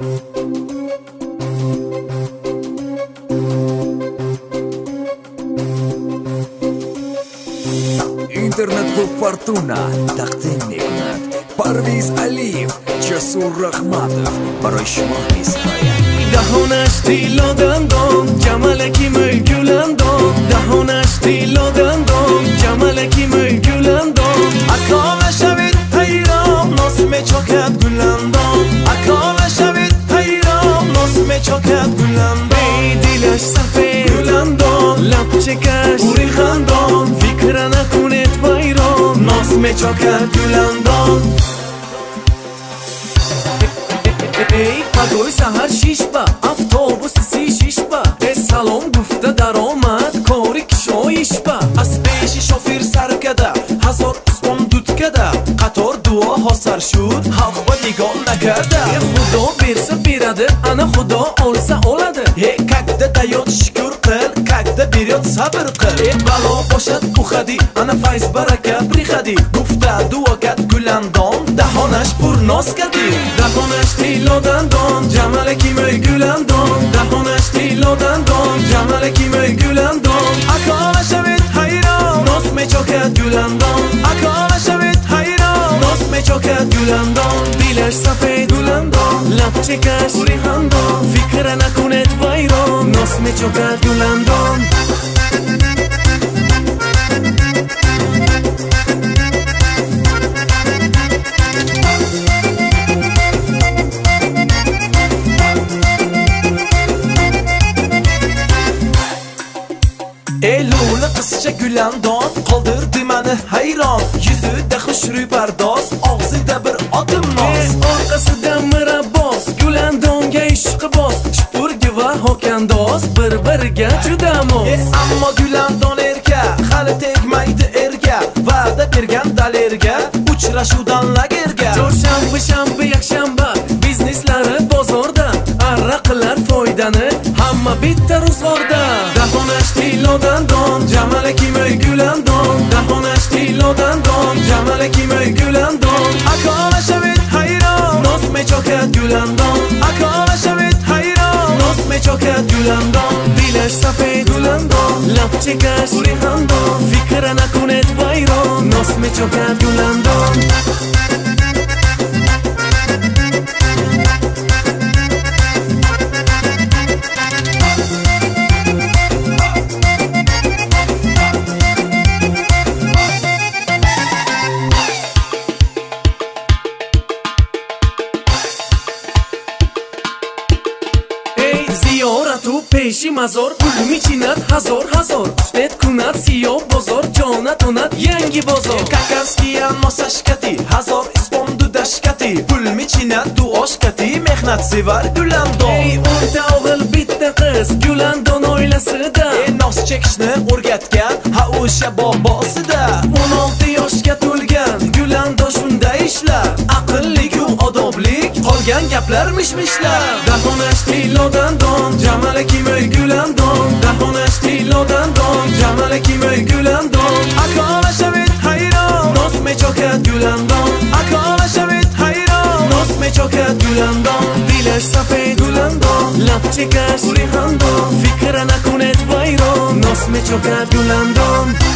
اینترنت با فورتونا تقدیم میکند پرویز علیف، جسور رحمتов برای شما میسراید. دهانش تیلا دندان جمالکی می گلندان، دهانش تیلا دندان جمالکی می گلندان. اکاله شوید حیران ناز میچکد گلندان، اکاله شوید حیران ناز میچکد گلندان. دلش سفید گلندان لب چکش پوری خندان، فکر نکنید ویران ناز میچکد گلندان. ای پگوی سهر 6 با افطوبوس 36 با سلام گفته در آمد کاری کشایش با از پیش شوفیر سر کده هزار اسم دود کده قطار دعا ها سر شد حق با نگاه نکرده. خدا برسه بیرده انا خدا آلسه آلده ککده دیاد شکر قل ککده بیراد صبر قل بلا باشد بخدی انا فیض برکه بریخدی گفته دعا کد گلندان دهانش پر ناز کدی. دهانش تیلا دندان جمالکی می گلندان، دهانش تیلا دندان جمالکی می گلندان. اکاله شوید حیران ناز میچکد گلندان، اکاله شوید حیران ناز میچکد گلندان. دلش سفید گلندان لب چکش پوری خندان، فکر نکنید ویران ناز میچکد گلندان. ey lule qizcha gulendon qoldirdi meni hayron, yuzida xushro'y pardoz og'zida bir otim noz, orqasida mirabbos gulendonga ishqiboz shpurgi va hokandoz bir biriga juda mos. Ammo gulendon erka hali tegmaydi erga, va'da bergan dalerga uchrashuvdan lagerga. Chorshanba shanba yakshanba bizneslari bozorda, arra qilar foydani hamma bitta ro'zg'orda. Dahonach tilo dandon jamalaki mi gulendon, dahonach tilo dandon jamalaki mi gulendon. Akola shavit hayron noz mechokad gulendon, akola shavit hayron noz mechokad gulendon. Dilash safed gulendon lab chekash puri xandon, fikr nakuned vayron noz mechokad gulendon. زیارت و پیشی مزار پول میچیند هزار هزار، اسمت کند سیاه بازار جانت اوند ینگی بازار. ککسکی اما سشکتی هزار اسم دو دشکتی پول میچیند دو آشکتی مخنت سیور گلندان. ey o'nta o'g'il bitta qiz gulendon oilasida nos chekishni o'rgatgan ha o'sha bobosida. 16 yoshga to'lgan gulendon shunday ishlar, aqlli-ku odoblik qolgan gaplar mishmishlar. Dahonach tilo dandon jamalaki mi gulendon, dahonach tilo dandon jamalaki mi gulendon. Akola shavit hayron noz mechokad gulendon, akola shavit hayron noz mechokad gulendon. Dilash safed gulendon lab chekash puri xandon, fikr nakuned vayron noz mechokad gulendon.